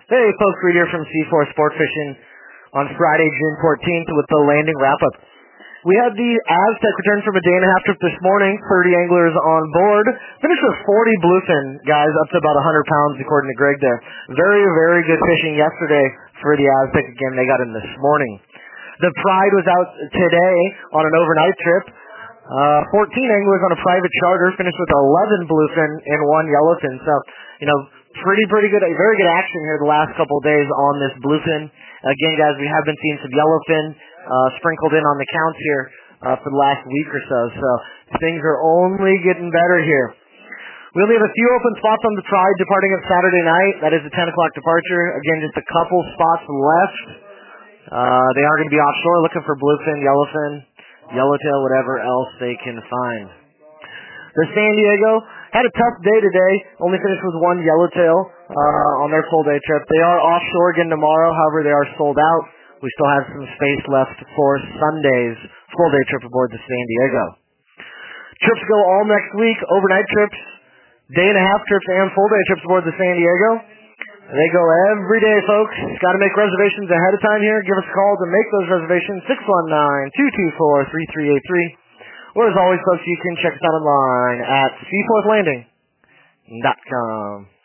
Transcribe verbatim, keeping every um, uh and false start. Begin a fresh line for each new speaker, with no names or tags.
Hey folks, Reed here from C four Sport Fishing on Friday, June fourteenth with the landing wrap-up. We had the Aztec return from a day and a half trip this morning, thirty anglers on board. Finished with forty bluefin, guys, up to about one hundred pounds according to Greg there. Very, very good fishing yesterday for the Aztec. Again, they got in this morning. The Pride was out today on an overnight trip. Uh, fourteen anglers on a private charter, finished with eleven bluefin and one yellowfin. So, you know, pretty, pretty good, very good action here the last couple of days on this bluefin. Again, guys, we have been seeing some yellowfin uh, sprinkled in on the counts here uh, for the last week or so. So things are only getting better here. We only have a few open spots on the Pride departing on Saturday night. That is a ten o'clock departure. Again, just a couple spots left. Uh, they are going to be offshore looking for bluefin, yellowfin, yellowtail, whatever else they can find. The San Diego had a tough day today, only finished with one yellowtail uh, on their full-day trip. They are offshore again tomorrow, however, they are sold out. We still have some space left for Sunday's full-day trip aboard the San Diego. Trips go all next week, overnight trips, day-and-a-half trips, and full-day trips aboard the San Diego. They go every day, folks. Got to make reservations ahead of time here. Give us a call to make those reservations, six one nine, two two four, three three eight three. Or as always, folks, you can check us out online at seaforth landing dot com.